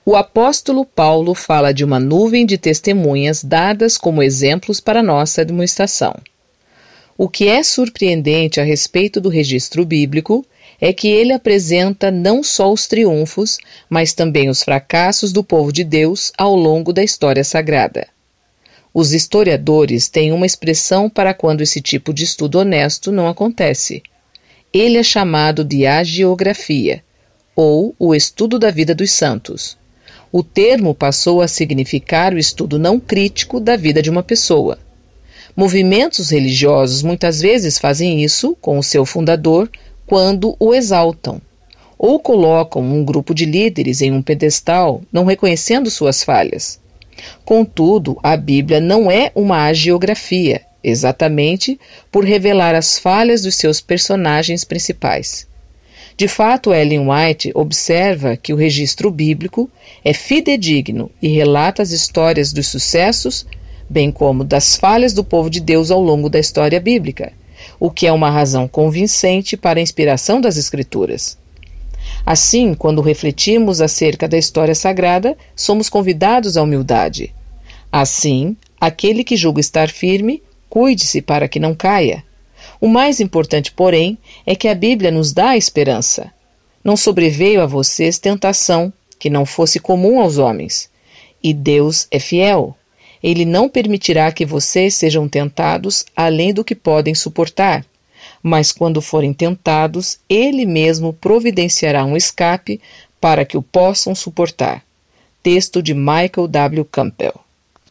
O apóstolo Paulo fala de uma nuvem de testemunhas dadas como exemplos para nossa demonstração. O que é surpreendente a respeito do registro bíblico é que ele apresenta não só os triunfos, mas também os fracassos do povo de Deus ao longo da história sagrada. Os historiadores têm uma expressão para quando esse tipo de estudo honesto não acontece. Ele é chamado de hagiografia, ou o estudo da vida dos santos. O termo passou a significar o estudo não crítico da vida de uma pessoa. Movimentos religiosos muitas vezes fazem isso com o seu fundador quando o exaltam, ou colocam um grupo de líderes em um pedestal, não reconhecendo suas falhas. Contudo, a Bíblia não é uma hagiografia, exatamente por revelar as falhas dos seus personagens principais. De fato, Ellen White observa que o registro bíblico é fidedigno e relata as histórias dos sucessos, bem como das falhas do povo de Deus ao longo da história bíblica, o que é uma razão convincente para a inspiração das Escrituras. Assim, quando refletimos acerca da história sagrada, somos convidados à humildade. Assim, aquele que julga estar firme, cuide-se para que não caia. O mais importante, porém, é que a Bíblia nos dá a esperança. Não sobreveio a vocês tentação que não fosse comum aos homens. E Deus é fiel. Ele não permitirá que vocês sejam tentados além do que podem suportar. Mas quando forem tentados, Ele mesmo providenciará um escape para que o possam suportar. Texto de Michael W. Campbell.